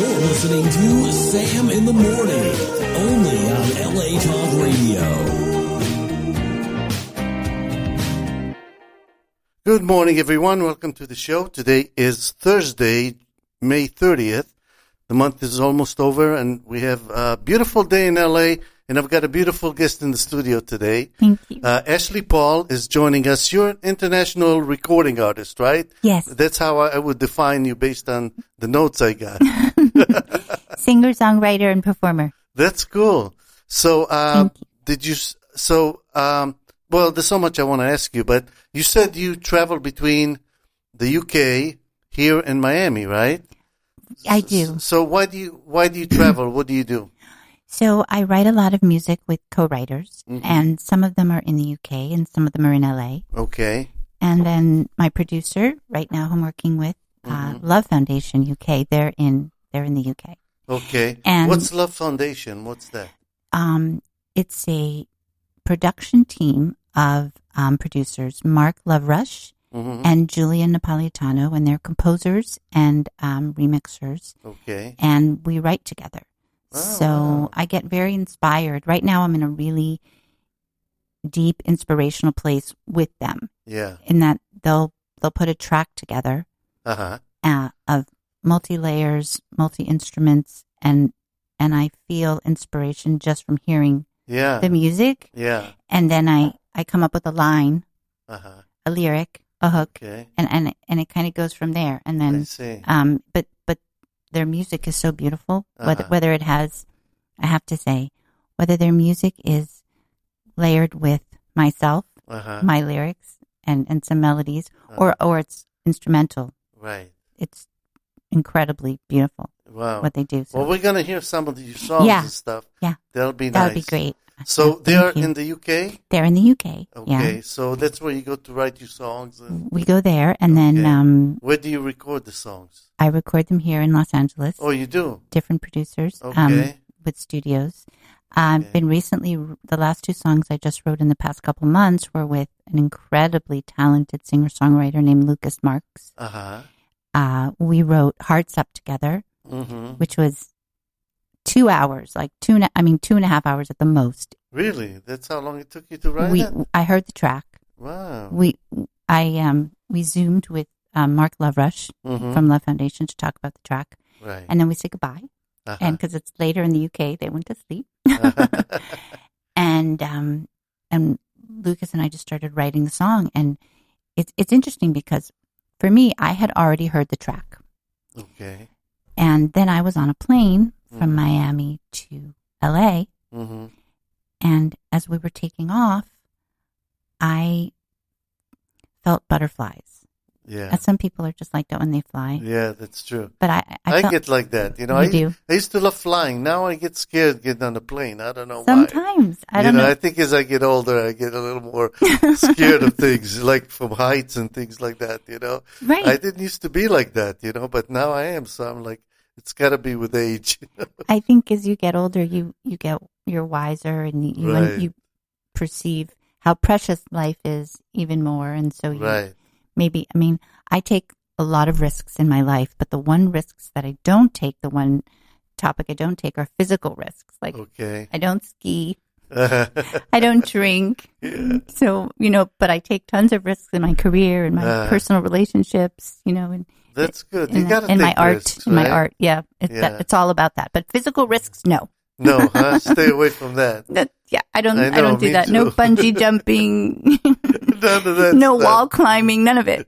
You're listening to Sam in the Morning, only on LA Talk Radio. Good morning, everyone. Welcome to the show. Today is Thursday, May 30th. The month is almost over, and we have a beautiful day in LA, and I've got a beautiful guest in the studio today. Thank you. Ashley Paul is joining us. You're an international recording artist, right? Yes. That's how I would define you based on the notes I got. Singer, songwriter, and performer. That's cool. So, Thank you. Well, there's so much I want to ask you, but you said you travel between the UK, here, and Miami, right? I do. So why do you travel? What do you do? So I write a lot of music with co-writers, and some of them are in the UK, and some of them are in LA. Okay. And then my producer, right now, who I'm working with, Love Foundation UK. They're in the UK. Okay. And what's Love Foundation? What's that? It's a production team of producers, Mark Loverush and Julian Napolitano, and they're composers and remixers. Okay. And we write together. Oh, So wow. I get very inspired. Right now I'm in a really deep inspirational place with them. Yeah. In that they'll put a track together Uh-huh. of multi-layers, multi-instruments, and I feel inspiration just from hearing Yeah. the music. Yeah. And then I come up with a line, Uh-huh. a lyric, a hook, Okay. and it kind of goes from there. And I then see. but their music is so beautiful. Uh-huh. Whether it has, I have to say, whether their music is layered with myself, Uh-huh. my lyrics, and some melodies, or it's instrumental. Right. It's incredibly beautiful Wow. what they do. So Well, we're going to hear some of your songs Yeah. and stuff. Yeah. That'll be that nice. would be great. So Yeah, they are thank you. in the UK? They're in the UK. Okay. Yeah. So that's where you go to write your songs. And We go there, and Okay. then where do you record the songs? I record them here in Los Angeles. Oh, you do? Different producers Okay. with studios. I've been recently, the last two songs I just wrote in the past couple months were with an incredibly talented singer-songwriter named Lucas Marks. Uh-huh. We wrote Hearts Up together, Mm-hmm. which was 2 hours, like 2.5 hours at the most. Really? That's how long it took you to write it? I heard the track. Wow. We Zoomed with Mark Loverush from Love Foundation to talk about the track. Right. And then we said goodbye. Uh-huh. And because it's later in the UK, they went to sleep. and Lucas and I just started writing the song. And it's interesting because for me, I had already heard the track. Okay. And then I was on a plane from Miami to LA. Mm-hmm. And as we were taking off, I felt butterflies. Yeah. As some people are just like that when they fly. Yeah, that's true. But I felt, get like that. You know, You do? I used to love flying. Now I get scared getting on a plane. I don't know why. sometimes. I don't know. I think as I get older, I get a little more scared of things, like from heights and things like that, you know. Right. I didn't used to be like that, you know, but now I am. So I'm like, it's got to be with age. I think as you get older, you're wiser, and Right. you perceive how precious life is even more. And so you Right. maybe, I take a lot of risks in my life, but the one risks that I don't take, the one topic I don't take are physical risks. Like Okay. I don't ski, I don't drink. Yeah. So, but I take tons of risks in my career and my personal relationships, and That's good. in, You got to in take my art, risks, in my right? art. Yeah. It's all about that. But physical risks, no. No, huh? Stay away from that. I don't I know, do me that. No too. bungee jumping, None of that no stuff. wall climbing, none of it.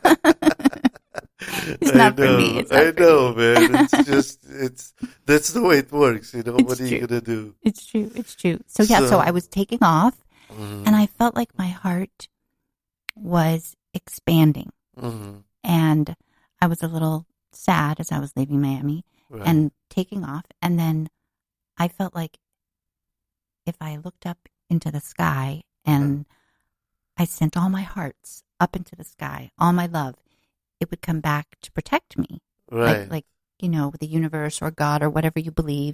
It's not for me. It's not I for know, me. man. It's just, that's the way it works, you know. It's What are you true. going to do? It's true. It's true. So yeah, So- so I was taking off, and I felt like my heart was expanding, and I was a little sad as I was leaving Miami Right. and taking off, and then I felt like if I looked up into the sky and I sent all my hearts up into the sky, all my love, it would come back to protect me. Right. Like the universe or God or whatever you believe.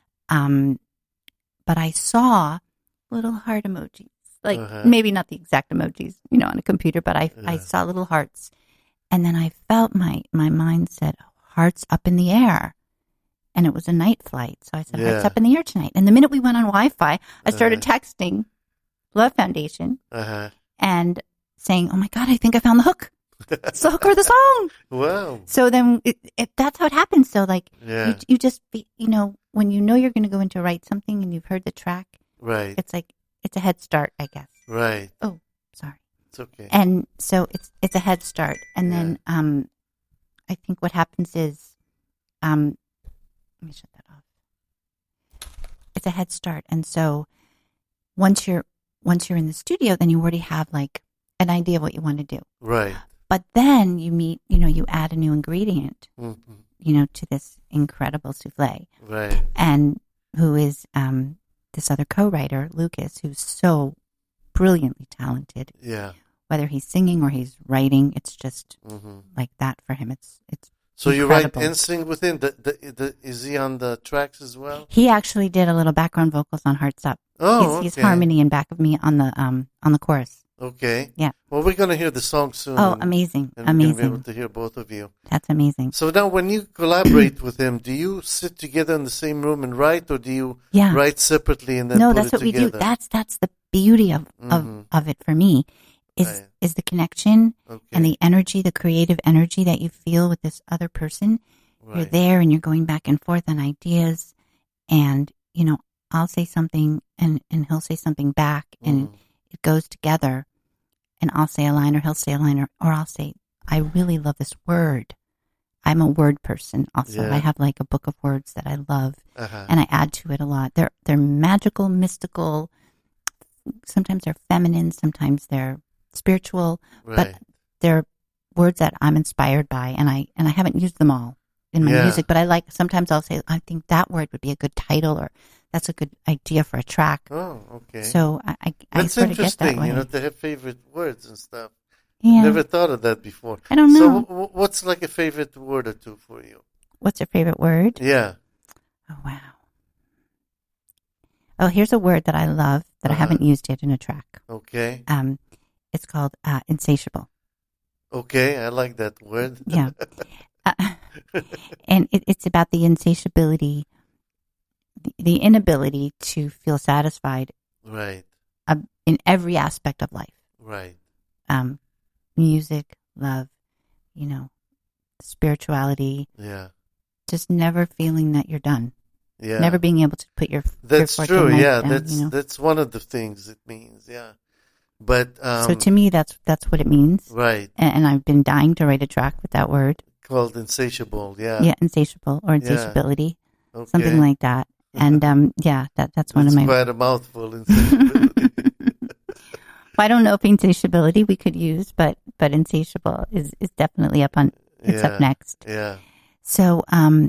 But I saw little heart emojis, like maybe not the exact emojis, on a computer, but I saw little hearts. And then I felt my mind said, hearts up in the air. and it was a night flight. So I said, Yeah. Hearts Up in the Air tonight. And the minute we went on Wi-Fi, I started texting Love Foundation Uh-huh. and saying, oh my God, I think I found the hook. It's the hook or the song. Wow. So then that's how it happens. So like, Yeah. you just, when you know you're going to go in to write something and you've heard the track, Right. it's like, it's a head start, I guess. Right. Oh, sorry. It's okay. And so it's a head start. And then, I think what happens is, let me shut that off. It's a head start. And so once you're in the studio, then you already have like an idea of what you want to do. Right. But then you add a new ingredient, Mm-hmm. to this incredible souffle. Right. And who is this other co-writer, Lucas, who's so brilliantly talented. Yeah. Whether he's singing or he's writing, it's just Mm-hmm. like that for him. It's So you incredible. write and sing with him. Is he on the tracks as well? He actually did a little background vocals on Hearts Up. Oh, He's okay. harmony in back of me on the chorus. Okay. Yeah. Well, we're going to hear the song soon. Oh, amazing. And we're going to be able Amazing. to hear both of you. That's amazing. So now when you collaborate with him, do you sit together in the same room and write, or do you Yeah. write separately and then No, put that's it what we together? do. That's the beauty of it for me Right. is the connection Okay. and the energy, the creative energy that you feel with this other person. You're Right. there and you're going back and forth on ideas, and I'll say something and he'll say something back, and it goes together. And I'll say a line, or he'll say a line, or I'll say, I really love this word. I'm a word person also. Yeah. I have like a book of words that I love, Uh-huh. and I add to it a lot. They're magical, mystical. Sometimes they're feminine, sometimes they're spiritual, Right. but they're words that I'm inspired by, and I haven't used them all in my Yeah. music, but sometimes I'll say, I think that word would be a good title, or that's a good idea for a track. Oh, okay. So I That's sort of get that interesting, way. to have favorite words and stuff. Yeah. Never thought of that before. I don't know. So what's like a favorite word or two for you? What's your favorite word? Yeah. Oh, wow. Oh, here's a word that I love that I haven't used yet in a track. Okay. It's called insatiable. Okay, I like that word. Yeah. And it's about the insatiability, the inability to feel satisfied Right. in every aspect of life. Right. Music, love, spirituality, Yeah. just never feeling that you're done. Yeah. Never being able to put your That's fork true. in knife Yeah. down, That's one of the things it means. Yeah. But so to me, that's what it means. right. And I've been dying to write a track with that word. Called insatiable. Yeah. Yeah, insatiable or insatiability, Okay. something like that. And that's one of It's my. quite a mouthful. Insatiability. I don't know if insatiability we could use, but insatiable is definitely up on. It's up next. Yeah. So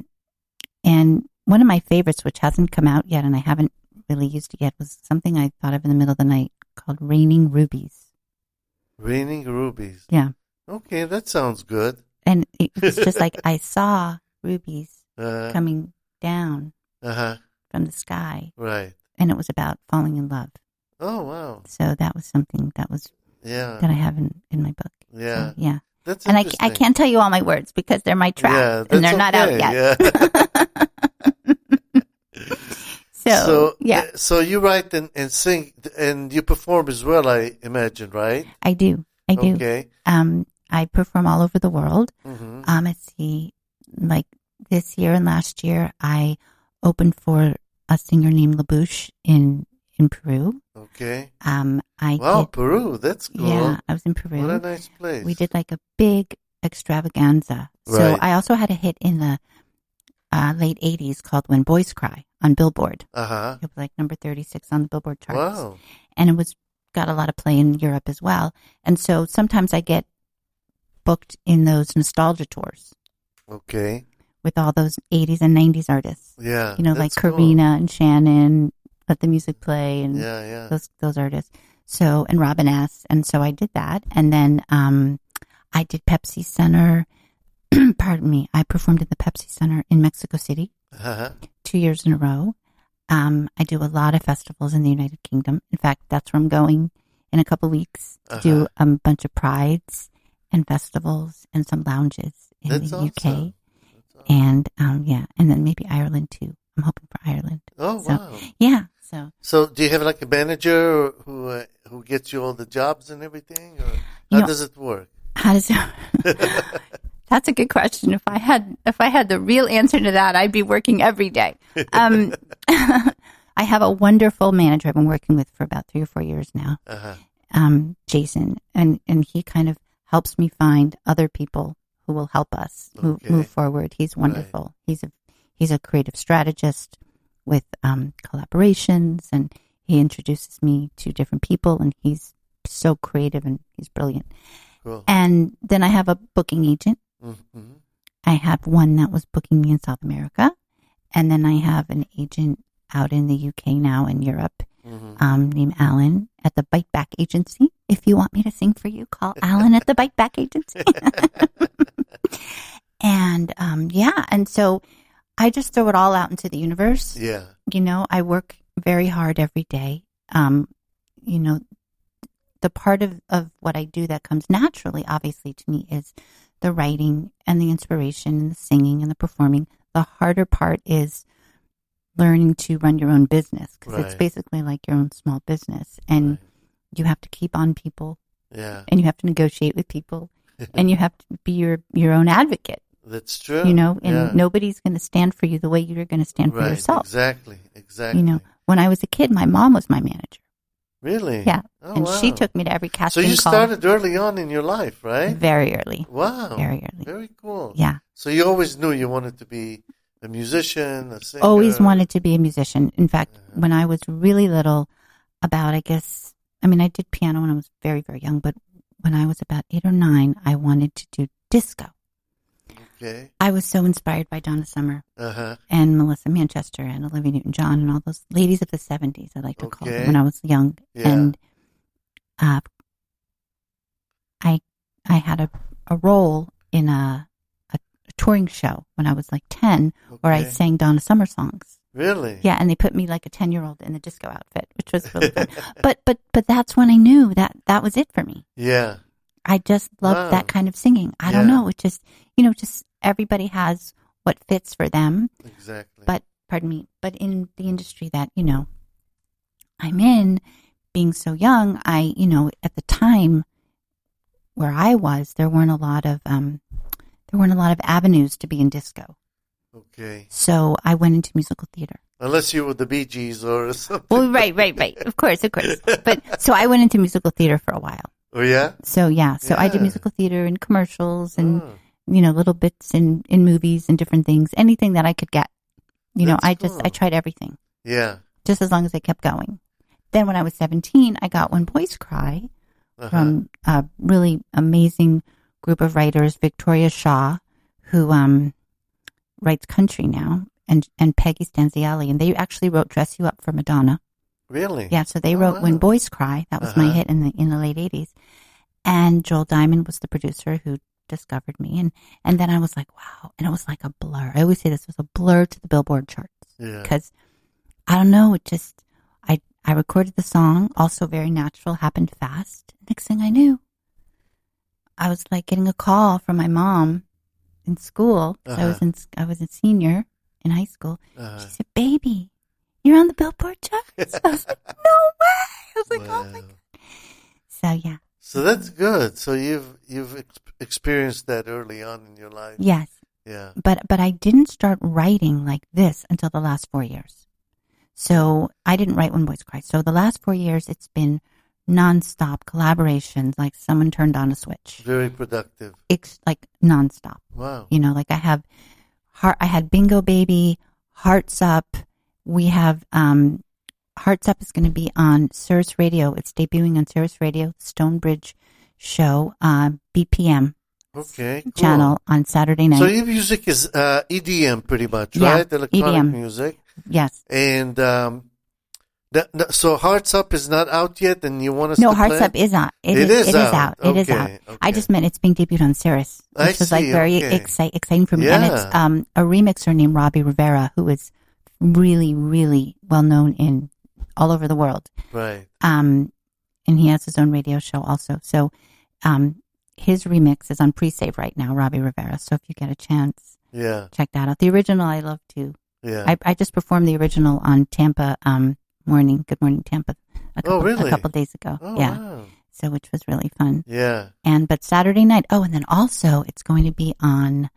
and one of my favorites, which hasn't come out yet, and I haven't really used it yet, was something I thought of in the middle of the night called "Raining Rubies." Raining rubies. Yeah, Okay, that sounds good. and it was just like I saw rubies Uh coming down huh. from the sky, Right. and it was about falling in love. Oh wow. So that was something that Yeah. I have in my book. Yeah. So, yeah. That's And I interesting. can't tell you all my words because they're my tracks, Yeah, and they're that's not out okay, yet. Yeah. So, yeah, So you write and sing and you perform as well, I imagine, right? I do. I do. Okay. I perform all over the world. Mm-hmm. Let's see, like this year and last year, I opened for a singer named LaBouche in Peru. Okay. I Wow, did, Peru. That's cool. yeah, I was in Peru. What a nice place. We did like a big extravaganza. So Right. I also had a hit in the late 80s called When Boys Cry on Billboard. Uh-huh. It was like number 36 on the Billboard charts. Wow. And it got a lot of play in Europe as well. And so sometimes I get booked in those nostalgia tours Okay. with all those 80s and 90s artists. Yeah. Like that's cool. Karina and Shannon, Let the Music Play, and Yeah, yeah. those artists. So, and Robin S. And so I did that. And then I did Pepsi Center. Pardon me. I performed at the Pepsi Center in Mexico City Uh-huh. 2 years in a row. I do a lot of festivals in the United Kingdom. In fact, that's where I'm going in a couple of weeks to do a bunch of prides and festivals and some lounges in That's the awesome. UK. That's And and then maybe Ireland too. I'm hoping for Ireland. Oh, So, wow. yeah. So do you have like a manager who gets you all the jobs and everything? Or how does it work? How does it? That's a good question. If I had the real answer to that, I'd be working every day. I have a wonderful manager I've been working with for about 3 or 4 years now, Jason, and he kind of helps me find other people who will help us move forward. He's wonderful. Right. He's a creative strategist with collaborations, and he introduces me to different people, and he's so creative and he's brilliant. Cool. And then I have a booking agent. Mm-hmm. I have one that was booking me in South America, and then I have an agent out in the UK now in Europe, named Alan at the Bite Back Agency. If you want me to sing for you, call Alan at the Bite Back Agency. And and so I just throw it all out into the universe. Yeah, I work very hard every day. The part of what I do that comes naturally, obviously, to me is the writing and the inspiration and the singing and the performing. The harder part is learning to run your own business, because it's basically like your own small business, and you have to keep on people, and you have to negotiate with people, and you have to be your own advocate. That's true. And nobody's going to stand for you the way you're going to stand for yourself. Exactly. When I was a kid, my mom was my manager. Really? Yeah. Oh, and wow. she took me to every casting call. So you started early on in your life, right? Very early. Wow. Very early. Very cool. Yeah. So you always knew you wanted to be a musician, a singer? Always wanted to be a musician. In fact, when I was really little, I did piano when I was very, very young, but when I was about 8 or 9, I wanted to do disco. Okay. I was so inspired by Donna Summer and Melissa Manchester and Olivia Newton-John and all those ladies of the 70s, I like to call them, when I was young. Yeah. And I had a role in a touring show when I was like 10, where I sang Donna Summer songs. Really? Yeah, and they put me like a 10-year-old in the disco outfit, which was really fun. But that's when I knew that was it for me. Yeah. I just loved that kind of singing. I don't know. It just, just everybody has what fits for them. Exactly. But in the industry that, I'm in, being so young, at the time where I was, there weren't a lot of avenues to be in disco. Okay. So I went into musical theater. Unless you were the Bee Gees or something. Well, right. Of course. But so I went into musical theater for a while. Oh, yeah? So I did musical theater and commercials and, little bits in movies and different things. Anything that I could get. I tried everything. Yeah. Just as long as I kept going. Then when I was 17, I got When Boys Cry from a really amazing group of writers, Victoria Shaw, who writes country now, and Peggy Stanziali. And they actually wrote Dress You Up for Madonna. Really? Yeah, so they wrote When Boys Cry. That was my hit in the late 80s. And Joel Diamond was the producer who discovered me. And then I was like, wow. And it was like a blur. I always say this was a blur to the Billboard charts. Yeah. Because, I don't know, it just, I recorded the song, also very natural, happened fast. Next thing I knew, I was like getting a call from my mom in school. I was a senior in high school. She said, "Baby, you're on the Billboard charts." I was like, "No way!" I was like, "Oh my God!" So yeah. So that's good. So you've experienced that early on in your life. Yes. Yeah. But I didn't start writing like this until the last 4 years. So I didn't write When Boys Cry. So the last 4 years, it's been nonstop collaborations. Like someone turned on a switch. Very productive. It's like nonstop. Wow. Like I had Bingo Baby, Hearts Up. We have Hearts Up is going to be on Sirius Radio. It's debuting on Sirius Radio, Stonebridge show, BPM. Okay, cool. Channel on Saturday night. So your music is EDM pretty much, right? Electronic EDM. music. Yes. And so Hearts Up is not out yet, and you want us to play? No, Hearts Up is out. It is out. It is out. Okay. I just meant it's being debuted on Sirius, which was like very exciting for me. Yeah. And it's a remixer named Robbie Rivera, who is really, really well known all over the world. Right. And he has his own radio show also. So his remix is on pre-save right now, Robbie Rivera. So if you get a chance, Yeah. check that out. The original I love too. Yeah. I just performed the original on Tampa morning. Good Morning Tampa. A couple days ago. Oh, yeah. wow. So which was really fun. Yeah. But Saturday night. Oh, and then also it's going to be on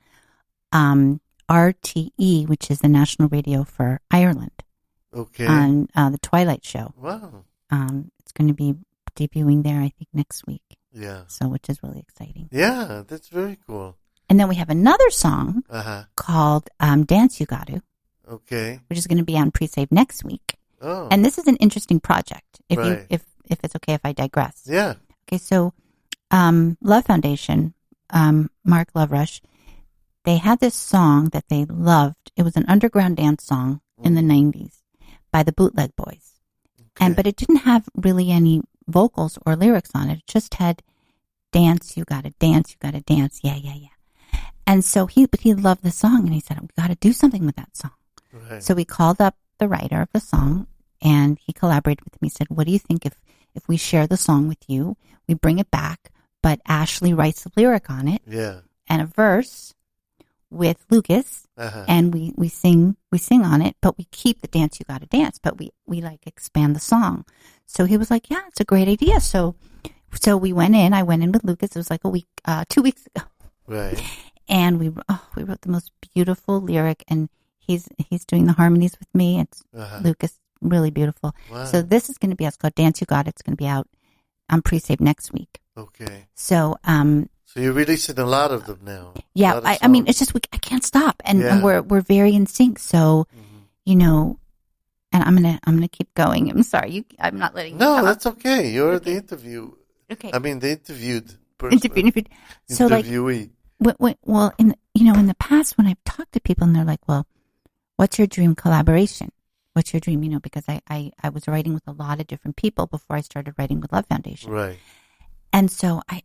RTE, which is the national radio for Ireland. Okay. On the Twilight Show. Wow. It's going to be debuting there, I think, next week. Yeah. So which is really exciting. Yeah, that's very cool. And then we have another song called Dance You Gotta. Okay. Which is going to be on pre-save next week. Oh. And this is an interesting project. If Right. if it's okay if I digress. Yeah. Okay, so Love Foundation, Mark Loverush, they had this song that they loved. It was an underground dance song in the 90s by the Bootleg Boys. Okay. But it didn't have really any vocals or lyrics on it. It just had dance, you gotta dance, yeah, yeah, yeah. And so he loved the song and he said, we gotta do something with that song. Right. So we called up the writer of the song and he collaborated with me. He said, what do you think if we share the song with you, we bring it back, but Ashley writes a lyric on it Yeah. and a verse with Lucas and we sing on it, but we keep the dance you gotta dance, but we like expand the song. So he was like, yeah, it's a great idea. So I went in with Lucas. It was like 2 weeks ago. Right. And we wrote the most beautiful lyric and he's doing the harmonies with me. It's Lucas, really beautiful. Wow. So this is going to be, it's called Dance You Got. It's going to be out on pre-save next week. Okay. So, so you're releasing a lot of them now. Yeah, I mean, it's just, I can't stop and we're very in sync. So, you know, and I'm going to keep going. I'm sorry. I'm not letting you talk. That's okay. You're the interview. Okay. I mean, the interviewed person. So interviewee. Well, in the past when I've talked to people and they're like, well, what's your dream collaboration? What's your dream? You know, because I was writing with a lot of different people before I started writing with Love Foundation. Right. And so I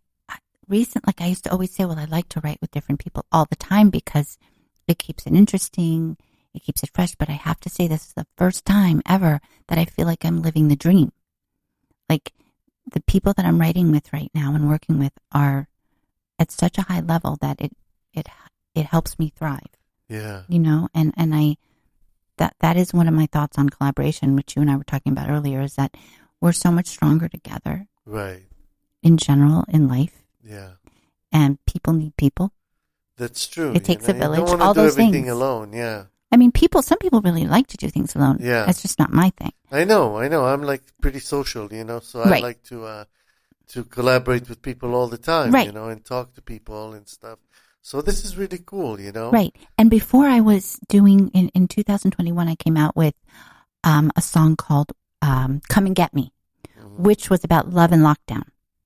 used to always say, well, I like to write with different people all the time because it keeps it interesting. It keeps it fresh. But I have to say this is the first time ever that I feel like I'm living the dream. Like the people that I'm writing with right now and working with are at such a high level that it helps me thrive. Yeah. You know, and that is one of my thoughts on collaboration, which you and I were talking about earlier, is that we're so much stronger together. Right. In general, in life. Yeah. And people need people. That's true. It takes a village. You don't all want to do those everything things. alone. Yeah. I mean, some people really like to do things alone. Yeah. That's just not my thing. I know. I'm like pretty social, you know, so I like to collaborate with people all the time, you know, and talk to people and stuff. So this is really cool, you know. Right. And before I was doing, in 2021, I came out with a song called Come and Get Me, which was about love and lockdown.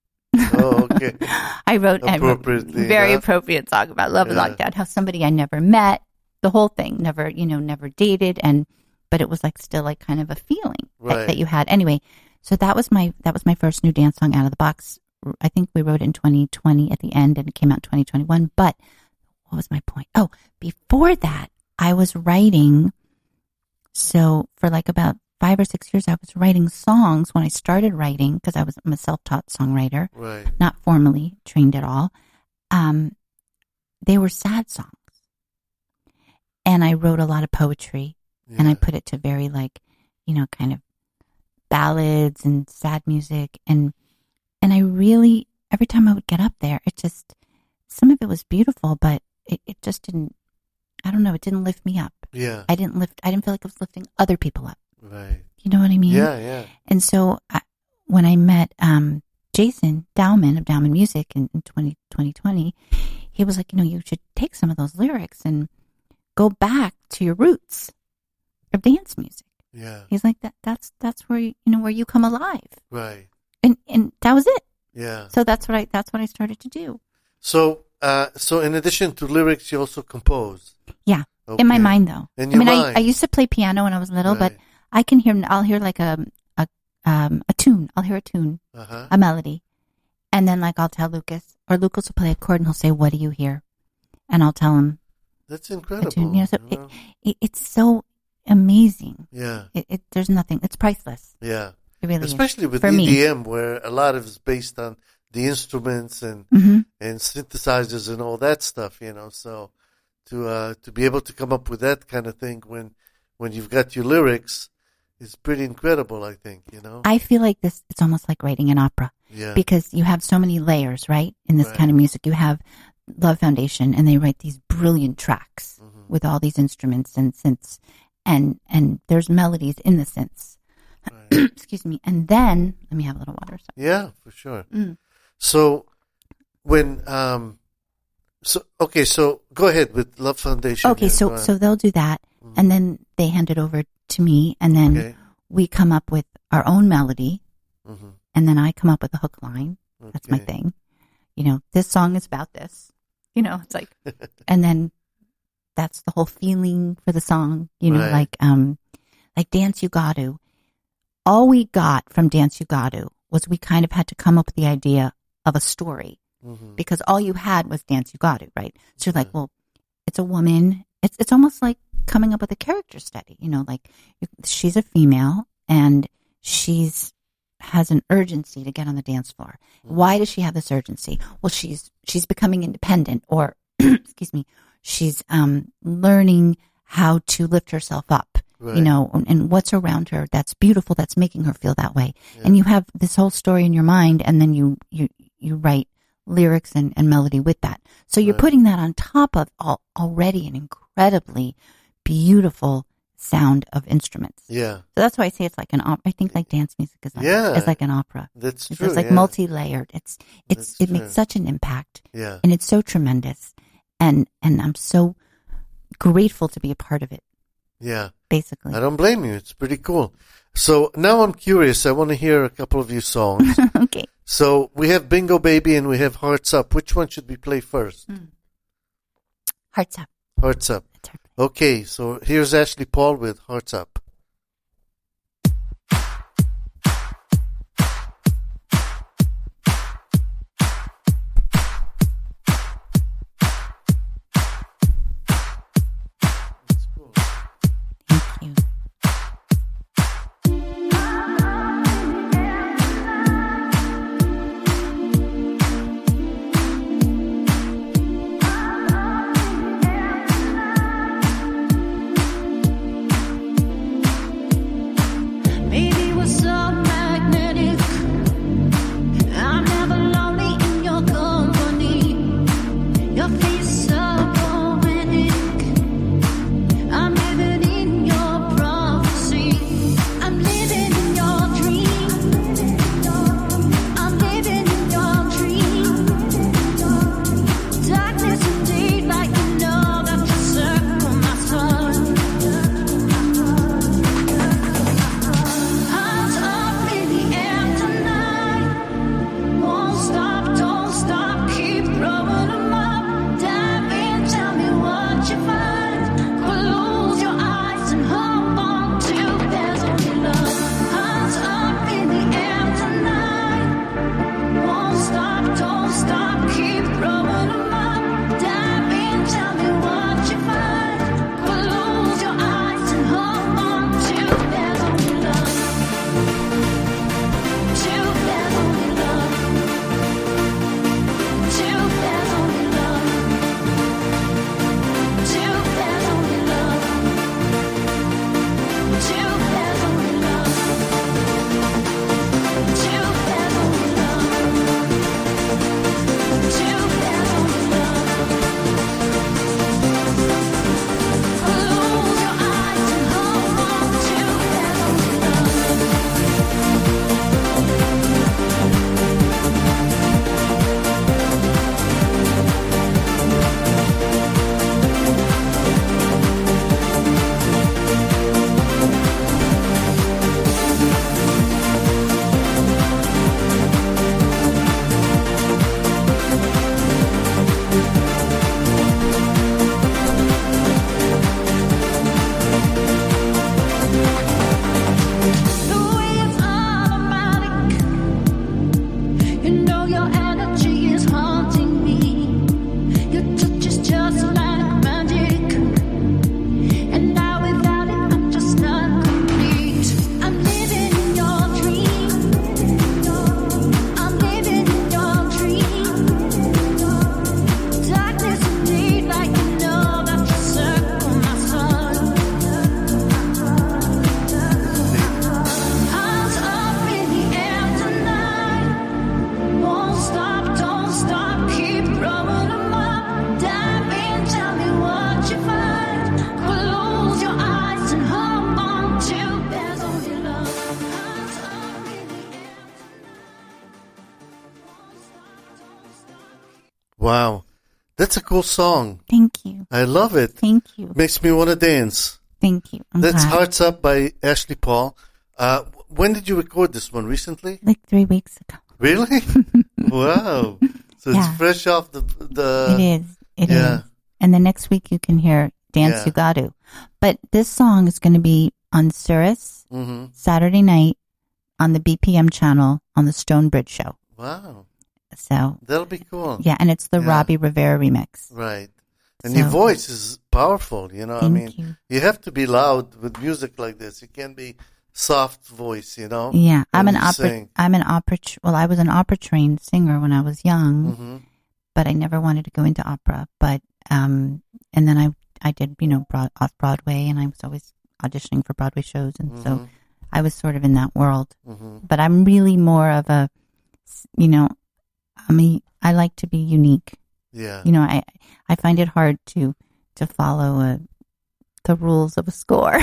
Oh, okay. I wrote a very appropriate song about love and lockdown, how somebody I never met, the whole thing, never dated, but it was like still like kind of a feeling that you had. Anyway, so that was my first new dance song out of the box. I think we wrote it in 2020 at the end and it came out in 2021. But what was my point? Oh, before that, I was writing. So for like about 5 or 6 years, I was writing songs when I started writing because I'm a self-taught songwriter, not formally trained at all. They were sad songs. And I wrote a lot of poetry and I put it to very like, you know, kind of ballads and sad music. And I really, every time I would get up there, it just, some of it was beautiful, but it just didn't, I don't know, it didn't lift me up. Yeah. I didn't feel like I was lifting other people up. Right. You know what I mean? Yeah, yeah. And so when I met Jason Dowman of Dowman Music in 2020, he was like, you know, you should take some of those lyrics and go back to your roots of dance music. Yeah. He's like, that's where you know where you come alive. Right. And that was it. Yeah. So that's what I started to do. So in addition to lyrics, you also compose. Yeah. Okay. In my mind, though. I used to play piano when I was little, but I'll hear like a tune. I'll hear a tune, a melody. And then like I'll tell Lucas, or Lucas will play a chord and he'll say, what do you hear? And I'll tell him. That's incredible. You know, so it's so amazing. Yeah. There's nothing. It's priceless. Yeah. It really Especially is. with For EDM, me. where a lot of it's based on the instruments and synthesizers and all that stuff, you know. So to be able to come up with that kind of thing when you've got your lyrics is pretty incredible, I think, you know? I feel like this, it's almost like writing an opera. Yeah. Because you have so many layers, right? In this Right. kind of music, you have Love Foundation, and they write these brilliant tracks with all these instruments and synths, and there's melodies in the synths. Right. Excuse me. And then, let me have a little water. Sorry. Yeah, for sure. Mm. So when so go ahead with Love Foundation. Okay, here. Go so on. so they'll do that, and then they hand it over to me, and then Okay. we come up with our own melody, Mhm. and then I come up with a hook line. That's my Okay. thing. You know, this song is about this. You know, it's like, and then that's the whole feeling for the song. You know, Right. like Dance You Got To. All we got from Dance You Got To was we kind of had to come up with the idea of a story, Mhm. because all you had was Dance You Got To, right? So you're like, well, it's a woman. It's almost like coming up with a character study. You know, like she's a female and has an urgency to get on the dance floor. Why does she have this urgency? Well, she's becoming independent, or excuse me, she's learning how to lift herself up. Right. You know, and what's around her that's beautiful, that's making her feel that way. Yeah. And you have this whole story in your mind, and then you write lyrics and melody with that. So you're Right. putting that on top of already an incredibly beautiful sound of instruments. Yeah, So that's why I say it's like an opera. I think like dance music is like, Yeah. is like an opera. that's It's true. just like yeah. multi-layered. It That's true. makes such an impact, Yeah, and it's so tremendous. And I'm so grateful to be a part of it, yeah. basically. I don't blame you. It's pretty cool. So now I'm curious. I want to hear a couple of your songs. Okay. So we have Bingo Baby and we have Hearts Up. Which one should we play first? Hearts Up. Hearts Up. That's her. Okay, so here's Ashley Paul with Hearts Up. That's cool. Thank you. Wow. That's a cool song. Thank you. I love it. Thank you. Makes me want to dance. Thank you. That's glad. Hearts Up by Ashley Paul. When did you record this one? Recently? Like 3 weeks ago. Really? Wow. So Yeah. it's fresh off the It is. It yeah. is. And the next week you can hear Dance Yeah. You Got To. But this song is going to be on Cirrus Saturday night on the BPM channel on the Stonebridge show. Wow. So, That'll be cool. yeah, and it's the Yeah. Robbie Rivera remix. Right. And So- your voice is powerful, you know. Thank you. You have to be loud with music like this. You can't be soft voice, you know. Yeah, when I was an opera trained singer when I was young, Mm-hmm. but I never wanted to go into opera. But and then I did, off Broadway, and I was always auditioning for Broadway shows, and so I was sort of in that world. But I'm really more of a, I like to be unique. Yeah. I find it hard to follow the rules of a score.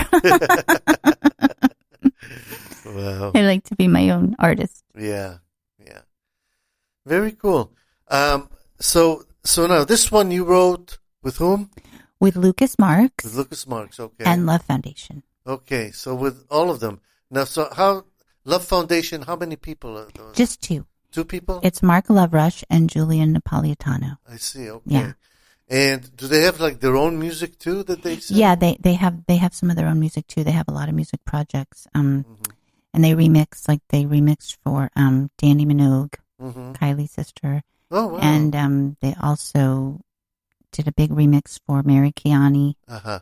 Wow. I like to be my own artist. Yeah. Yeah. Very cool. So now this one you wrote with whom? With Lucas Marks With Lucas Marks. Okay. and Love Foundation. Okay. So with all of them. Now, so how Love Foundation? How many people are those? Just 2. 2 people? It's Mark Loverush and Julian Napolitano. I see. Okay. Yeah. And do they have like their own music too that they sing? Yeah, they have some of their own music too. They have a lot of music projects. And they remixed for Danny Minogue, Kylie's sister. Oh, wow. And they also did a big remix for Mary Keani. Uh-huh.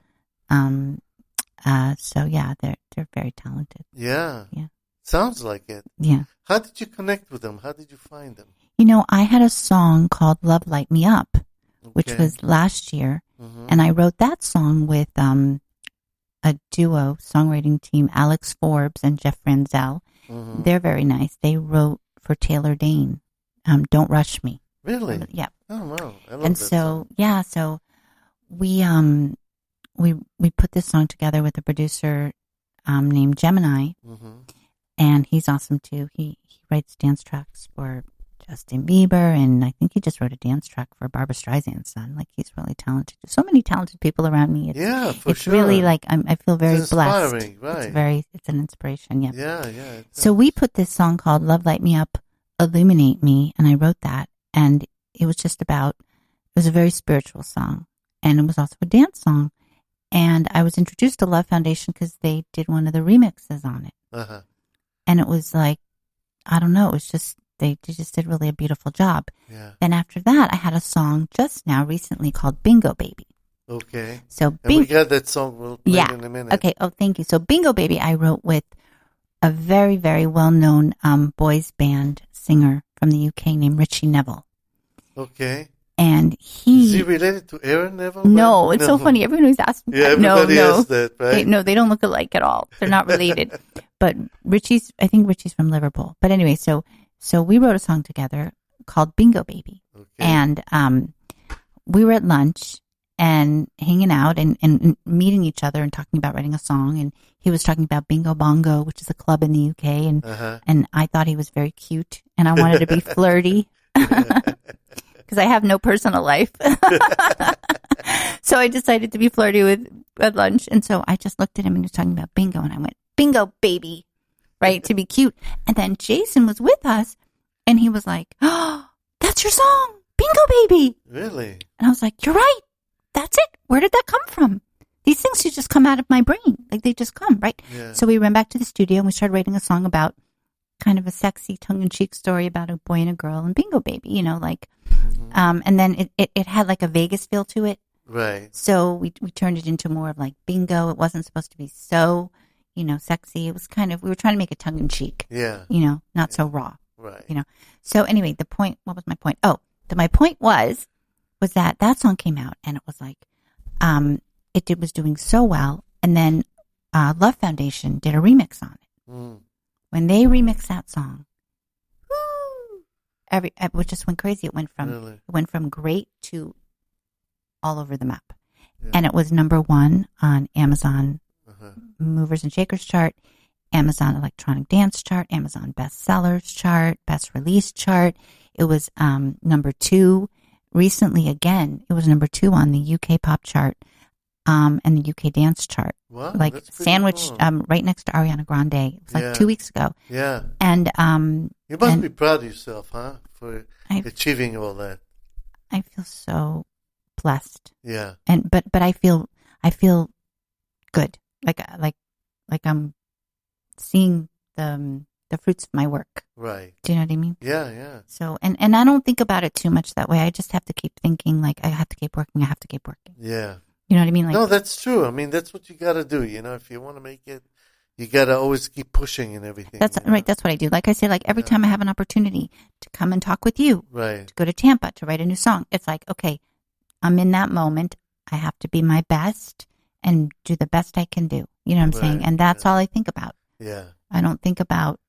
So yeah, they're very talented. Yeah. Yeah. Sounds like it. Yeah. How did you connect with them? How did you find them? I had a song called Love Light Me Up, which Okay. was last year. And I wrote that song with a duo songwriting team, Alex Forbes and Jeff Franzel. They're very nice. They wrote for Taylor Dane, Don't Rush Me. Really? Yeah. Oh, wow. I love And that so, song. yeah, so we put this song together with a producer named Gemini, and he's awesome too. He writes dance tracks for Justin Bieber, and I think he just wrote a dance track for Barbra Streisand's son. Like, he's really talented. So many talented people around me. Yeah, for it's sure. really like I feel very It's blessed. inspiring, right. It's an inspiration. Yeah. Yeah. So we put this song called Love Light Me Up, Illuminate Me, and I wrote that. And it was a very spiritual song. And it was also a dance song. And I was introduced to Love Foundation because they did one of the remixes on it. Uh-huh. And it was like, I don't know, it was just, they just did really a beautiful job. Yeah. Then after that, I had a song just now recently called Bingo Baby. Okay. So And we got that song. We'll play it in a minute. Okay. Oh, thank you. So Bingo Baby, I wrote with a very, very well-known boys band singer from the UK named Richie Neville. Okay. And Is he related to Aaron Neville? No, it's so funny. Everyone always asks me Yeah, that. everybody No. asks that, right? They don't look alike at all. They're not related. But I think Richie's from Liverpool. But anyway, so we wrote a song together called Bingo Baby. Okay. And we were at lunch and hanging out and meeting each other and talking about writing a song. And he was talking about Bingo Bongo, which is a club in the UK. And I thought he was very cute. And I wanted to be flirty. Because I have no personal life. So I decided to be flirty at lunch. And so I just looked at him and he was talking about bingo. And I went, Bingo Baby, right, to be cute. And then Jason was with us and he was like, oh, that's your song, Bingo Baby. Really? And I was like, you're right. That's it. Where did that come from? These things should just come out of my brain. Like they just come, right? Yeah. So we ran back to the studio and we started writing a song about kind of a sexy tongue-in-cheek story about a boy and a girl and Bingo Baby, and then it had like a Vegas feel to it. Right. So we turned it into more of like bingo. It wasn't supposed to be so, sexy. It was kind of, we were trying to make it tongue-in-cheek. Yeah. Not so raw. Right. So anyway, what was my point? Oh, my point was that song came out and it was like, it was doing so well. And then Love Foundation did a remix on it. Mm. When they remixed that song, woo, it just went crazy. It went from great to all over the map. Yeah. And it was number 1 on Amazon Movers and Shakers chart, Amazon Electronic Dance chart, Amazon Bestsellers chart, Best Release chart. It was number 2 recently, again, it was number 2 on the UK pop chart, and the UK dance chart. Wow, like that's pretty sandwiched, cool. right next to Ariana Grande. It was like Yeah. 2 weeks ago. Yeah. And, You must and be proud of yourself, huh? For I- achieving all that. I feel so blessed. Yeah. And, but I feel good. Like I'm seeing the fruits of my work. Right. Do you know what I mean? Yeah, yeah. So, and I don't think about it too much that way. I just have to keep thinking, like, I have to keep working. I have to keep working. Yeah. You know what I mean? Like, No, that's true. I mean, that's what you got to do. You know, if you want to make it, you got to always keep pushing and everything. that's you know? right. That's what I do. Like I say, like every time I have an opportunity to come and talk with you, Right. to go to Tampa to write a new song, it's like, okay, I'm in that moment. I have to be my best and do the best I can do. You know what I'm saying? Right, And that's yeah. all I think about. Yeah. I don't think about,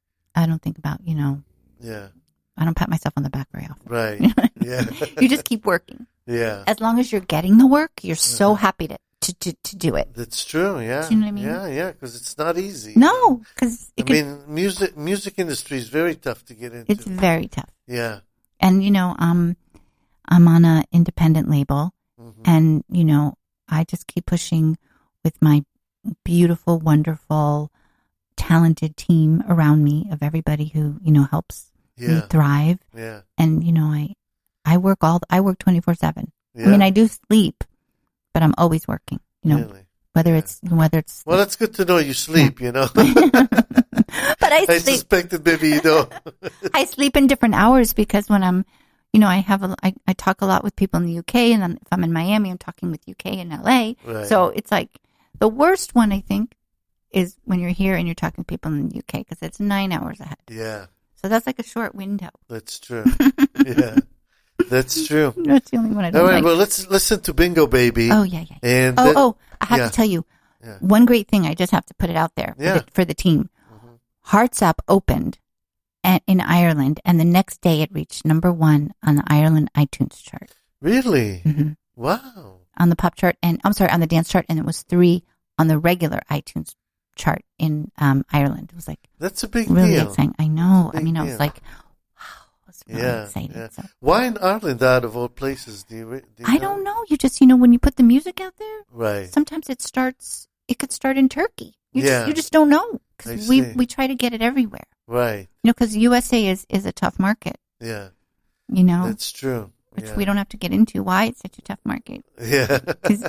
you know, Yeah. I don't pat myself on the back very often. Right. Yeah. You just keep working. Yeah. As long as you're getting the work, you're so happy to do it. That's true. Yeah. Do you know what I mean? Yeah, yeah. Because it's not easy. No, because I mean, music industry is very tough to get into. it's very tough. Yeah. And, you know, I'm on an independent label, and, you know, I just keep pushing with my beautiful, wondrful, talented team around me of everybody who, you know, helps me Yeah. thrive. Yeah. And, you know, I work 24/7. Yeah. I mean, I do sleep, but I'm always working, you know, Really? whether Yeah. it's, Well, that's good to know you sleep, you know. but I I sleep. suspected maybe you don't. I sleep in different hours because when I'm, you know, I talk a lot with people in the UK, and then if I'm in Miami, I'm talking with UK and LA. Right. So it's like the worst one, I think, is when you're here and you're talking to people in the UK because it's 9 hours ahead. Yeah, So that's like a short window. that's true. Yeah, that's true. That's the only one I don't All right, like. well, let's listen to Bingo Baby. Oh, yeah. And I have yeah. to tell you, Yeah. one great thing, I just have to put it out there Yeah. for the team. Hearts Up opened in Ireland, and the next day it reached number 1 on the Ireland iTunes chart. Really? Mhm. Wow. On the pop chart, and I'm sorry, on the dance chart, and it was 3 on the regular iTunes chart in Ireland. It was like That's a big really deal. exciting. I know. I Big mean, I deal. was like, wow, I was really Yeah, excited. yeah. So, Why in Ireland, out of all places? Do you I don't know. You just, you know, when you put the music out there, Right. sometimes it could start in Turkey. Yeah. You just don't know. I Because see. we try to get it everywhere. Right. You know, because USA is a tough market, Yeah. you know, That's true. which Yeah. we don't have to get into why it's such a tough market. Yeah. 'Cause,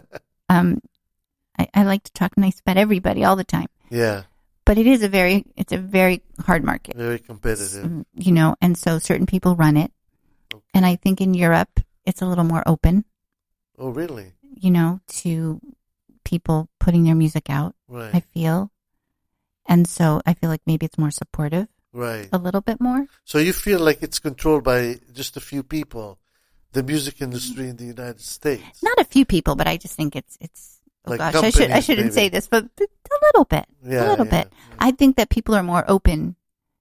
I like to talk nice about everybody all the time. Yeah. But it's a very hard market, Very competitive. you know, and so certain people run it. Okay. And I think in Europe, it's a little more open, Oh, really? you know, to people putting their music out, Right. I feel. And so I feel like maybe it's more supportive Right. a little bit more. So you feel like it's controlled by just a few people, the music industry in the United States? Not a few people, but I just think it's oh Like gosh, companies, I shouldn't maybe. say this, but a little bit. Yeah, A little yeah, bit. yeah. I think that people are more open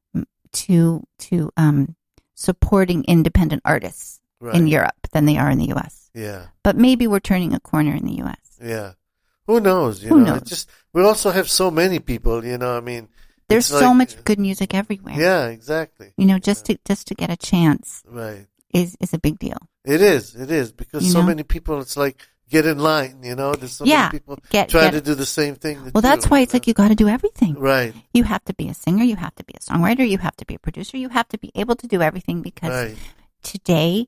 to supporting independent artists Right. in Europe than they are in the US. Yeah. But maybe we're turning a corner in the US. Yeah. Who knows? Who knows? It's just, we also have so many people, you know, I mean. There's it's so like- much good music everywhere. Yeah, exactly. You know, just to get a chance Right. is a big deal. It is, because You so know? many people, it's like, get in line, you know, there's so Yeah, many people get- trying get- to do the same thing. Well, that's why it's like you got to do everything. Right, You have to be a singer, you have to be a songwriter, you have to be a producer, you have to be able to do everything because right, today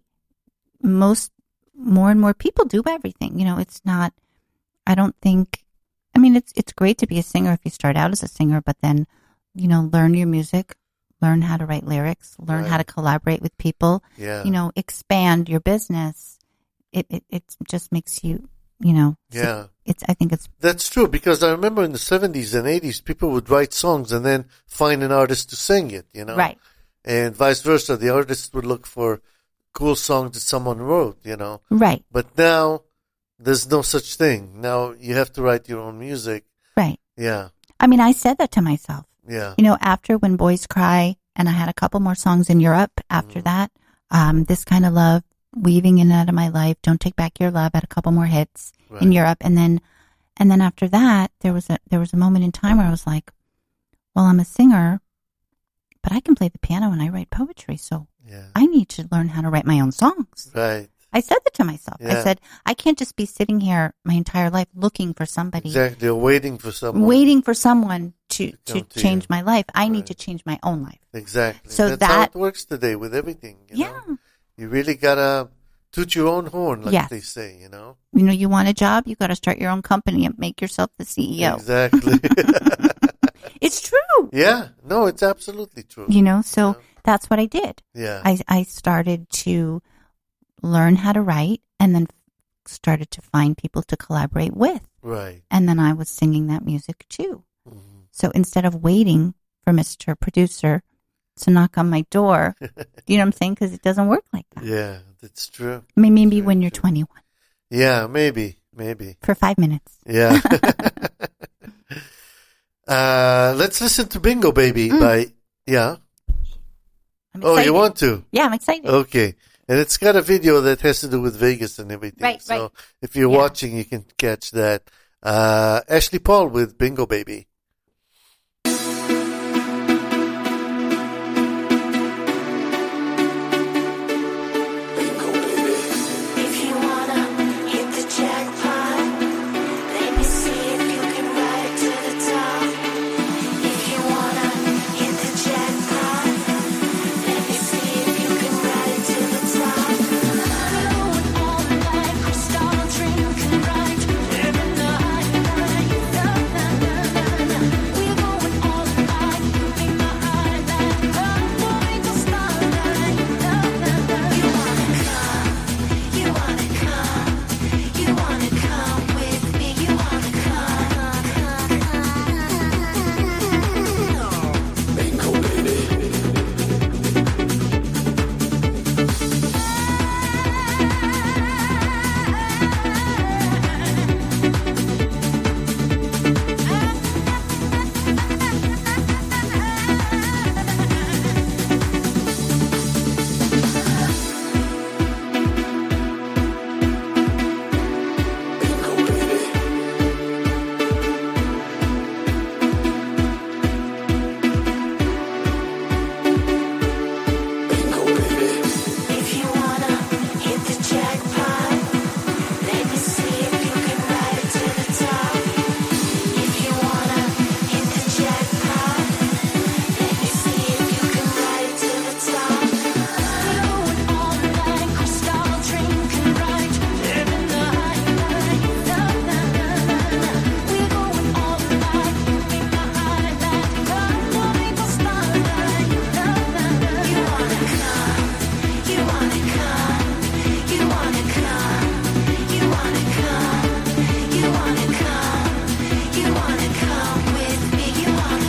more and more people do everything. You know, it's not, I don't think, I mean, it's great to be a singer if you start out as a singer, but then, you know, learn your music, learn how to write lyrics, learn Right. how to collaborate with people, yeah. you know, expand your business. It just makes you, you know, Yeah. I think it's, That's true, because I remember in the 70s and 80s, people would write songs and then find an artist to sing it, you know? right, And vice versa, the artist would look for cool songs that someone wrote, you know? right, But now, there's no such thing. Now, you have to write your own music. right. Yeah, I mean, I said that to myself. yeah, You know, after When Boys Cry, and I had a couple more songs in Europe after that, This Kind of Love, Weaving In and Out of My Life, Don't Take Back Your Love, had a couple more hits right. in Europe. And then after that, there was a moment in time where I was like, well, I'm a singer, but I can play the piano and I write poetry. So Yeah, I need to learn how to write my own songs. right. I said that to myself. Yeah. I said, I can't just be sitting here my entire life looking for somebody, Exactly. Or waiting for someone. waiting for someone to come to change you. my life. I need Right. to change my own life. Exactly. So That's how that- it works today with everything. You Yeah. know? You really gotta toot your own horn, like Yes. they say. You know. You know, you want a job, you got to start your own company and make yourself the CEO. Exactly. It's true. Yeah. No, it's absolutely true. You know, so that's what I did. Yeah. I started to learn how to write and then started to find people to collaborate with. Right. And then I was singing that music too. Mhm. So instead of waiting for Mr. Producer to knock on my door, you know what I'm saying? Because it doesn't work like that. Yeah, that's true. I mean, maybe Very when you're true. 21 Yeah, maybe. for 5 minutes. Yeah. Let's listen to Bingo Baby by, yeah. I'm Oh, excited. you want to? Yeah, I'm excited. Okay. And it's got a video that has to do with Vegas and everything. Right, so right. if you're Yeah. watching, you can catch that. Ashley Paul with Bingo Baby. If you wanna hit the jackpot, let me see if you can ride to the top. If you wanna hit the jackpot, let me see if you can ride to the top. Going all night, crystal drinking right, living the high life. We're going all night, moving the highlight, avoid the starlight. You wanna come, you wanna come with me, you wanna If you wanna hit the jackpot, let me see if you can ride to the top. If you wanna hit the jackpot, let me see if you can ride to the top. Going all night, crystal drinking right, living the high life. We're going all night, moving the highlight, avoid the starlight. You wanna come, you wanna come, you wanna come, you wanna come, you wanna come, you wanna come with me, you wanna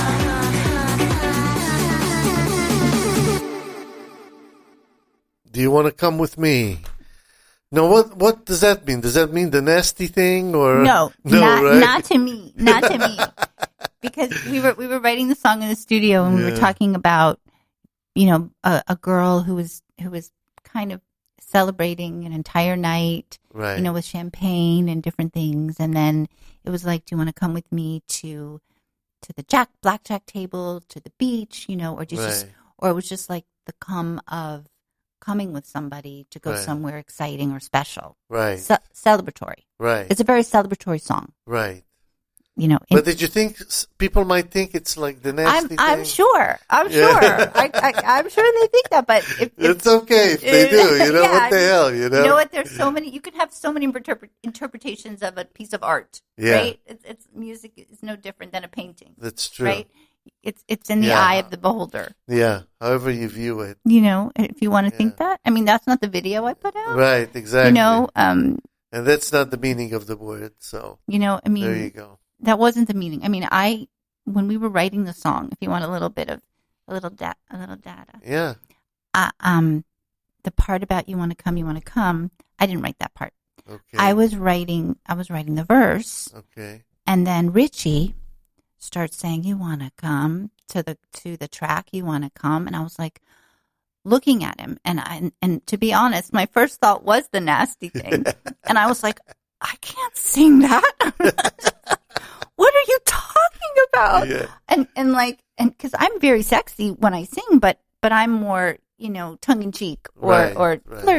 Do you want to come with me? No, what does that mean? Does that mean the nasty thing or No, right? not to me, not to me. Because we were writing the song in the studio and we were Yeah. talking about, you know, a girl who was kind of celebrating an entire night, Right. you know, with champagne and different things, and then it was like, do you want to come with me to the blackjack table, to the beach, you know, or Right. or it was just like the coming with somebody to go Right. somewhere exciting or special, Right. celebratory. Right. It's a very celebratory song, Right. you know. But did you think people might think it's like the nasty thing? I'm sure. I'm Yeah. sure. I'm sure they think that, but if It's okay if they do. You know, Yeah, what the hell, you know? You know what? There's so many. You can have so many interpretations of a piece of art, Yeah. right? It's music is no different than a painting, That's true. right? It's in the Yeah. eye of the beholder. Yeah. However you view it. You know, if you want to think Yeah. that. I mean, that's not the video I put out. Right. Exactly. You know, and that's not the meaning of the word. So I there you mean, go. that wasn't the meaning. I mean, when we were writing the song, if you want a little data, Yeah. the part about you want to come, I didn't write that part. Okay. I was writing the verse, Okay. and then Richie starts saying, "You want to come to the track? You want to come?" And I was like, looking at him, and to be honest, my first thought was the nasty thing, and I was like, I can't sing that. What are you talking about? Yeah. And because I'm very sexy when I sing, but I'm more, you know, tongue in cheek or Right, right. flirty.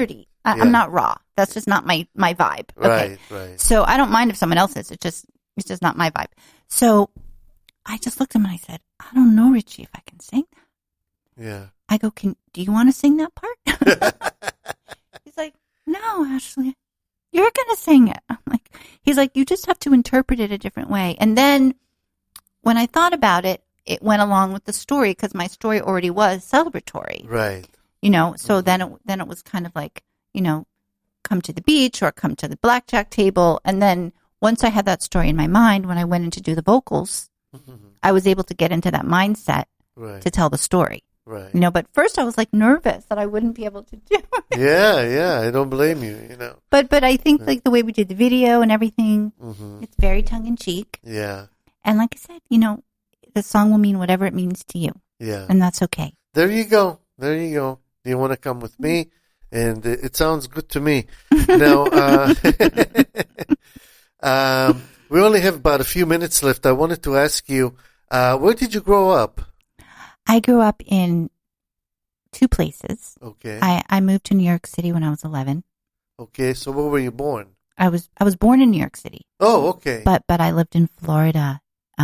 Yeah. I'm not raw. That's just not my vibe. Okay. Right. So I don't mind if someone else is. It's just not my vibe. So I just looked at him and I said, I don't know, Richie, if I can sing that. Yeah. I go, do you want to sing that part? He's like, no, Ashley, you're going to sing it. He's like, you just have to interpret it a different way. And then when I thought about it, it went along with the story because my story already was celebratory. Right. So then it was kind of like, come to the beach or come to the blackjack table. And then once I had that story in my mind, when I went in to do the vocals, I was able to get into that mindset to tell the story. Right. But first I was like nervous that I wouldn't be able to do it. Yeah. I don't blame you, But I think like the way we did the video and everything, it's very tongue in cheek. Yeah. And like I said, the song will mean whatever it means to you. Yeah. And that's okay. There you go. Do you want to come with me? And it sounds good to me. Now, we only have about a few minutes left. I wanted to ask you, where did you grow up? I grew up in 2 places. Okay. I moved to New York City when I was 11. Okay. So where were you born? I was born in New York City. Oh, okay. But I lived in Florida,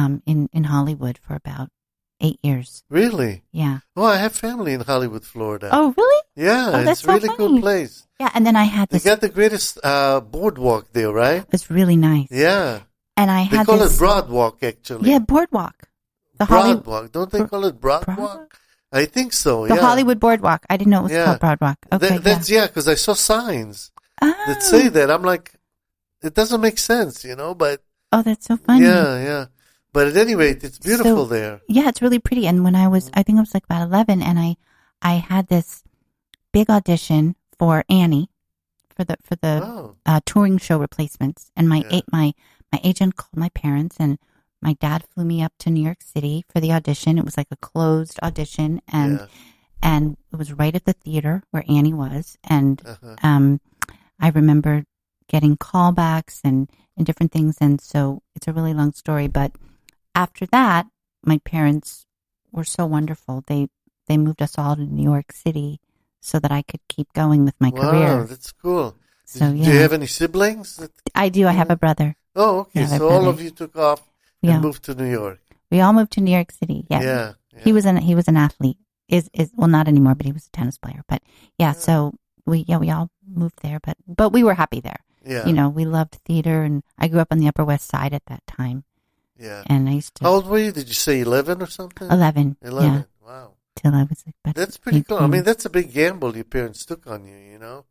in Hollywood for about 8 years. Really? Yeah. Oh, I have family in Hollywood, Florida. Oh, really? Yeah, Oh, that's it's a really so cool funny. place. Yeah, and then I had They this. got the greatest boardwalk there, right? It was really nice. Yeah. And I They had call this. it Broadwalk, actually. Yeah, Boardwalk. The Hollywood. Broadwalk. Don't they call it Broadwalk? Broadwalk? I think so, The yeah. Hollywood Boardwalk. I didn't know it was Yeah. called Broadwalk. Okay. That's, because I saw signs yeah. that say that. I'm like, it doesn't make sense, but Oh, that's so funny. yeah. But at any rate, it's beautiful So- there. Yeah, it's really pretty. And when I think I was like about 11, and I had this big audition for Annie, for the Oh, touring show replacements. And my Yeah. my agent called my parents, and my dad flew me up to New York City for the audition. It was like a closed audition, and yeah. and it was right at the theater where Annie was. And Uh-huh. I remember getting callbacks and different things. And so it's a really long story, but after that, my parents were so wonderful. They moved us all to New York City so that I could keep going with my Wow, career. that's cool. So Do you yeah, have any siblings? I do. I have a brother. Oh, okay. Yeah, So my all brother. of you took off Yeah, and moved to New York. we all moved to New York City. Yeah, Yeah. he was an athlete. Is well, not anymore, but he was a tennis player. But yeah, so we all moved there. But we were happy there. Yeah. We loved theater, and I grew up on the Upper West Side at that time. Yeah. And I used to How old were you? Did you say 11 or something? 11. 11. Yeah, Wow. till I was like about That's pretty cool. I 18. mean, that's a big gamble your parents took on you,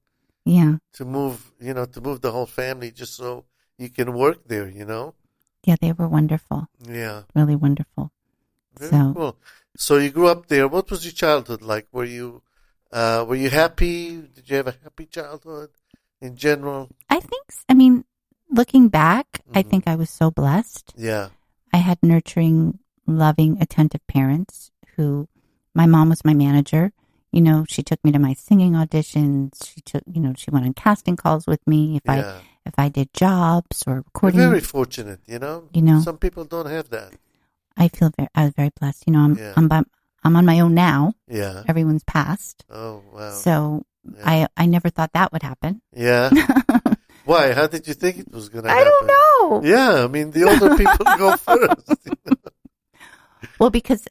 Yeah, to move the whole family just so you can work there, yeah, they were wonderful, Yeah. really wonderful. Very So- cool. So you grew up there. What was your childhood like? Were you happy? Did you have a happy childhood in general? I think, I mean, looking back, I Mhm. think I was so blessed. Yeah. I had nurturing, loving, attentive parents who, my mom was my manager. She took me to my singing auditions. She went on casting calls with me Yeah. if I did jobs or You're recording. very fortunate, Some people don't have that. I was very blessed. Yeah. I'm on my own now. Yeah. Everyone's passed. Oh, wow. So Yeah. I never thought that would happen. Yeah. Why? How did you think it was going to happen? I don't know. Yeah, I mean, the older people go first. Well, because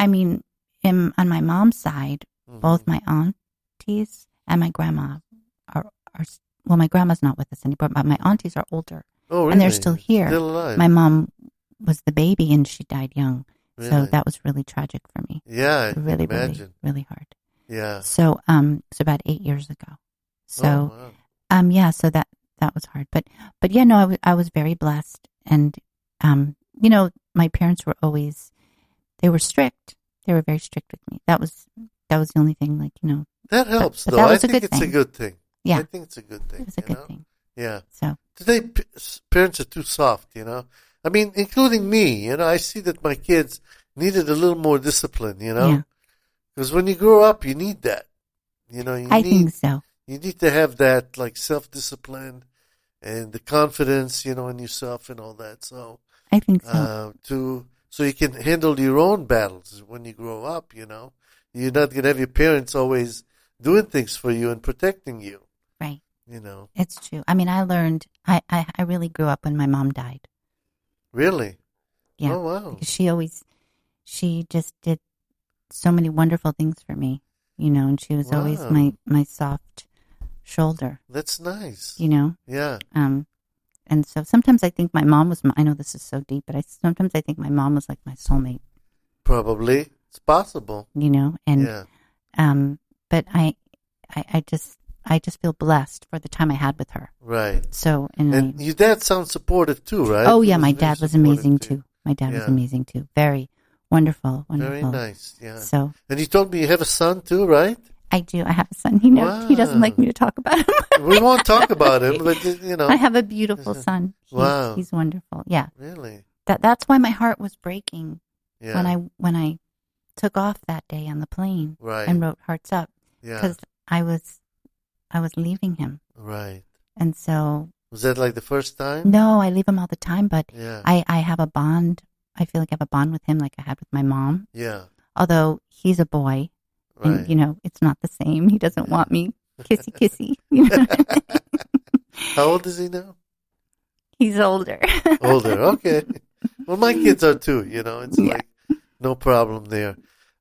on my mom's side, both my aunties and my grandma are my grandma's not with us anymore, but my aunties are older. Oh, really? And they're still here. Still alive. My mom was the baby and she died young. So Really? that was really tragic for me. Yeah, I can Really, imagine. really, really hard. Yeah. So, it's about 8 years ago. So, Oh, wow. yeah, so that was hard. But yeah, no, I was very blessed. And, my parents were they were strict. They were very strict with me. That was the only thing, That helps, but though. that I was a think good it's a thing. good thing. Yeah. I think it's a good thing. it was a good thing. Yeah. So, Today, parents are too soft, I mean, including me, I see that my kids needed a little more discipline, yeah, Because when you grow up, you need that. I think so. You need to have that, like, self-discipline and the confidence, in yourself and all that. So, I think so. so you can handle your own battles when you grow up, You're not going to have your parents always doing things for you and protecting you. Right. you know. It's true. I mean, I learned, I really grew up when my mom died. Really? Yeah. Oh, wow. Because she just did so many wonderful things for me, you know, and she was always Wow. my soft shoulder, That's nice. you know. Yeah. And so sometimes I think my mom was, I know this is so deep, but sometimes I think my mom was like my soulmate, Probably. It's possible. you know, and, Yeah. but I just feel blessed for the time I had with her. Right. So, And your dad sounds supportive too, right? oh He yeah, my very dad was supportive amazing too. too. My dad was Yeah. amazing too. Very wonderful. Very nice. Yeah. So And you told me you have a son too, right? I do. I have a son. He doesn't Wow. like me to talk about him. We won't talk about him, but you know. I have a beautiful son. Wow. He's wonderful. Yeah. Really? That's why my heart was breaking Yeah. when I took off that day on the plane Right. and wrote Hearts Up Yeah. because I was leaving him. Right. And so Was that like the first time? no, I leave him all the time, but Yeah. I have a bond. I feel like I have a bond with him like I had with my mom. Yeah. Although he's a boy, Right. and you know, it's not the same. He doesn't want me kissy kissy. You know? How old is he now? He's older. Older. Okay. Well, my kids are too, you know. It's Yeah. like no problem there.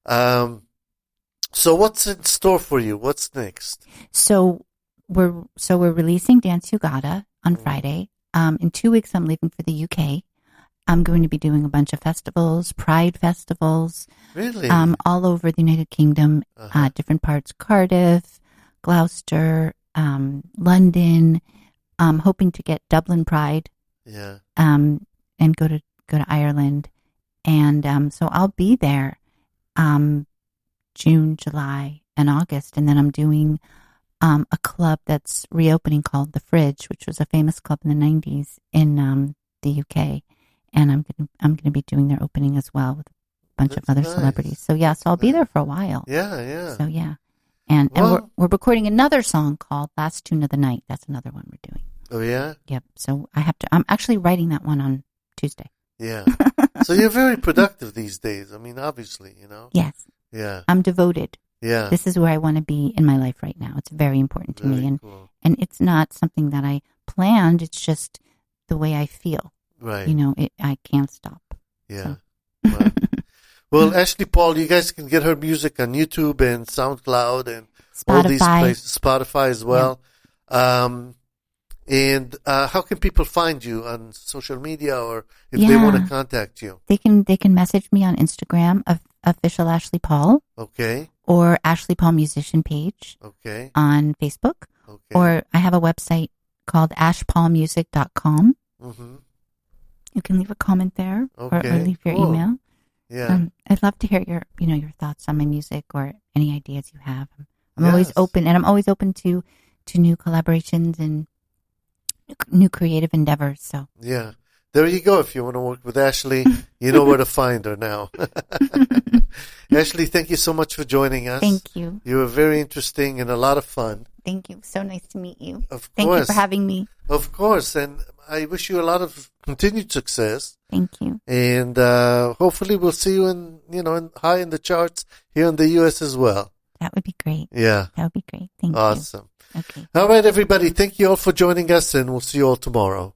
So what's in store for you? What's next? So we're releasing Dance Uganda on Friday. In 2 weeks, I'm leaving for the UK. I'm going to be doing a bunch of festivals, Pride festivals, Really? all over the United Kingdom, Uh-huh. different parts, Cardiff, Gloucester, London. I'm hoping to get Dublin Pride, Yeah. and go to Ireland, and so I'll be there, June, July, and August, and then I'm doing a club that's reopening called The Fridge, which was a famous club in the 90s in the UK, and I'm gonna be doing their opening as well with a bunch of That's other nice. celebrities. So yeah, so I'll be Nice. there for a while. Yeah, yeah. So yeah, and Well- we're recording another song called Last Tune of the Night. That's another one we're doing. Oh, yeah? Yep. So I'm actually writing that one on Tuesday. Yeah. So you're very productive these days. I mean, obviously, you know. Yes, Yeah. I'm devoted. Yeah. This is where I want to be in my life right now. It's very important to Very me, and cool. it's not something that I planned. It's just the way I feel. Right. You know, I can't stop. Yeah. Wow. Well, Ashley Paul, you guys can get her music on YouTube and SoundCloud and all these Spotify. places, Spotify as well. And how can people find you on social media, or if they Yeah. want to contact you? They can message me on Instagram of official Ashley Paul Okay. or Ashley Paul Musician page Okay. on Facebook, Okay. or I have a website called ashpaulmusic.com. Mm-hmm. You can leave a comment there, or Okay, leave your cool. email. Yeah. I'd love to hear your thoughts on my music or any ideas you have. I'm always Yes. open, and I'm always open to new collaborations and new creative endeavors. So Yeah. There you go. If you want to work with Ashley, you know where to find her now. Ashley, thank you so much for joining us. thank you. You were very interesting and a lot of fun. Thank you. So nice to meet you. Of Thank you course. for having me. Of course. And I wish you a lot of continued success. Thank you. And hopefully we'll see you high in the charts here in the U.S. as well. That would be great. Yeah. That would be great. Thank Awesome. you. Okay. All right, everybody. Thank you all for joining us, and we'll see you all tomorrow.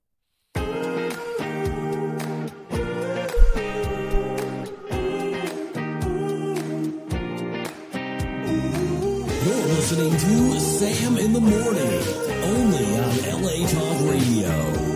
You're listening to Sam in the Morning, only on LA Talk Radio.